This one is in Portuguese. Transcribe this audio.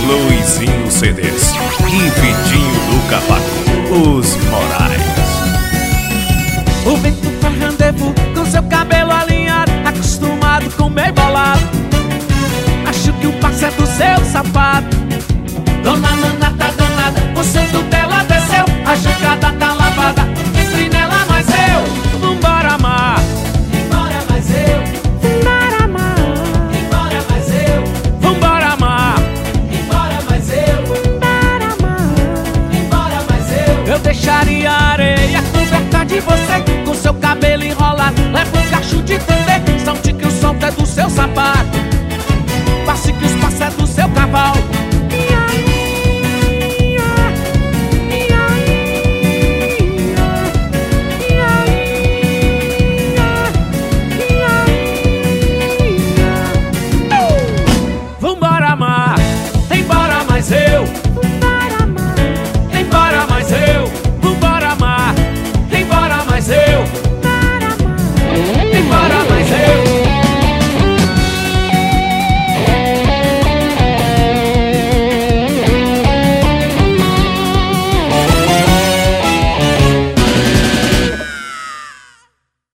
Luizinho CDs e Vitinho do Cavaco, os Morais. O vento faz rendezvous com seu cabelo alinhado, acostumado com meio bolado.